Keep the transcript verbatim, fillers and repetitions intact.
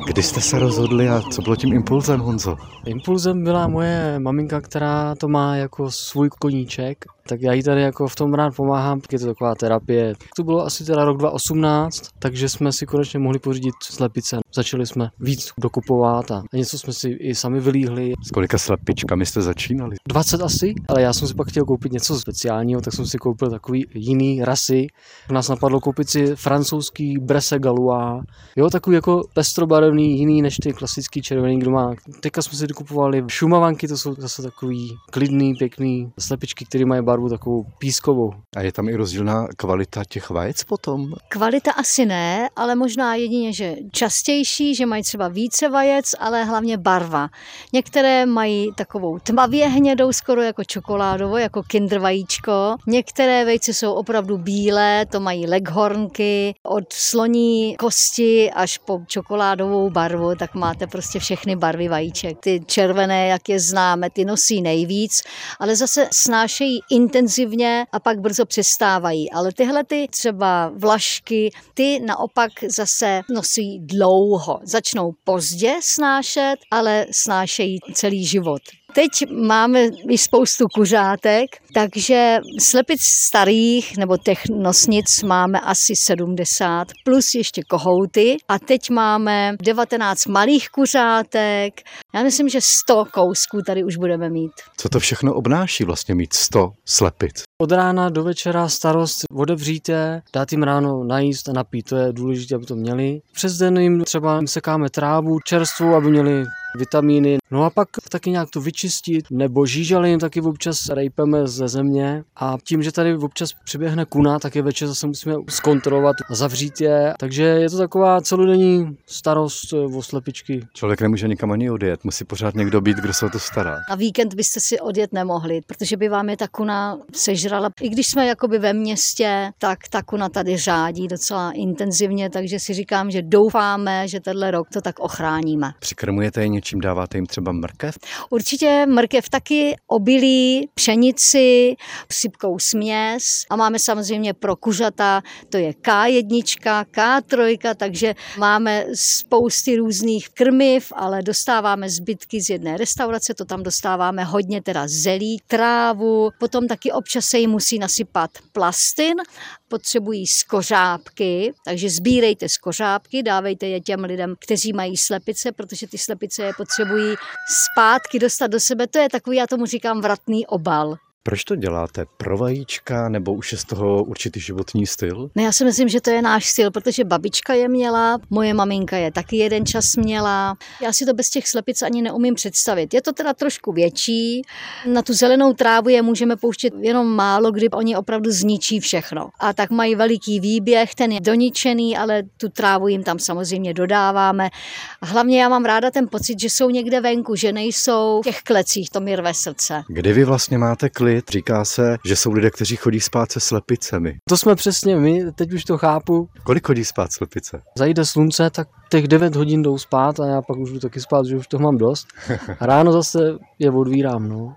Kdy jste se rozhodli a co bylo tím impulzem, Honzo? Impulzem byla moje maminka, která to má jako svůj koníček, tak já jí tady jako v tom rád pomáhám, je to taková terapie. To bylo asi teda rok dva tisíce osmnáct, takže jsme si konečně mohli pořídit slepice. Začali jsme víc dokupovat a něco jsme si i sami vylíhli. S kolika slepičkami jste začínali? dvacet asi, ale já jsem si pak chtěl koupit něco speciálního, tak jsem si koupil takový jiný rasy. Nás napadlo koupit si francouzský Bresse Galois, jo, takový jako pestrobarevný, jiný než ty klasický červený, kdo má. Teďka jsme si dokupovali šumavanky, to jsou zase takový klidný, pěkný slepičky, které mají barvu takovou pískovou. A je tam i rozdílná kvalita těch vajec potom? Kvalita asi ne, ale možná jedině, že častější, že mají třeba více vajec, ale hlavně barva. Některé mají takovou tmavě hnědou, skoro jako čokoládovou, jako Kinder vajíčko. Některé vejce jsou opravdu bílé, to mají leghornky, od sloní kosti až po čokoládovou barvu, tak máte prostě všechny barvy vajíček. Ty červené, jak je známe, ty nosí nejvíc, ale zase snášejí intenzivně a pak brzo přestávají. Ale tyhle ty třeba vlašky, ty naopak zase nosí dlouho. Začnou pozdě snášet, ale snášejí celý život. Teď máme i spoustu kuřátek, takže slepic starých nebo těch nosnic máme asi sedmdesát, plus ještě kohouty. A teď máme devatenáct malých kuřátek. Já myslím, že sto kousků tady už budeme mít. Co to všechno obnáší vlastně mít sto slepic? Od rána do večera starost otevřít je, dát jim ráno najíst a napít, to je důležité, aby to měli. Přes den jim třeba sekáme trávu čerstvou, aby měli vitamíny. No a pak taky nějak to vyčistit, nebo žížaly jim taky občas rejpeme ze země a tím, že tady občas přiběhne kuna, tak je večer zase musíme zkontrolovat a zavřít je. Takže je to taková celodenní starost o slepičky. Člověk nemůže nikam ani odjet, musí pořád někdo být, kdo se o to stará. Na víkend byste si odjet nemohli, protože by vám je ta kuna sežrala. I když jsme jakoby ve městě, tak ta kuna tady řádí docela intenzivně, takže si říkám, že doufáme, že tenhle rok to tak ochráníme. Přikrmujete je něčím, dáváte jim třeba mrkev? Určitě mrkev taky, obilí, pšenici, sypkou směs a máme samozřejmě pro kuřata, to je ká jedna, ká tři, takže máme spousty různých krmiv, ale dostáváme zbytky z jedné restaurace, to tam dostáváme hodně teda zelí, trávu, potom taky občas se jim musí nasypat plastin, potřebují skořápky, takže sbírejte skořápky, dávejte je těm lidem, kteří mají slepice, protože ty slepice je potřebují zpátky dostat do sebe. To je takový, já tomu říkám, vratný obal. Proč to děláte? Pro vajíčka nebo už je z toho určitý životní styl? No já si myslím, že to je náš styl, protože babička je měla, moje maminka je taky jeden čas měla. Já si to bez těch slepic ani neumím představit. Je to teda trošku větší. Na tu zelenou trávu je můžeme pouštět jenom málo, kdy oni opravdu zničí všechno. A tak mají veliký výběh, ten je doničený, ale tu trávu jim tam samozřejmě dodáváme. A hlavně já mám ráda ten pocit, že jsou někde venku, že nejsou v těch klecích, to mi rve srdce. Kdy vy vlastně máte klid? Říká se, že jsou lidé, kteří chodí spát se slepicemi. To jsme přesně my, teď už to chápu. Kolik chodí spát slepice? Zajde slunce, tak těch devět hodin jdou spát a já pak už jdu taky spát, že už toho mám dost. A ráno zase je odvírám, no.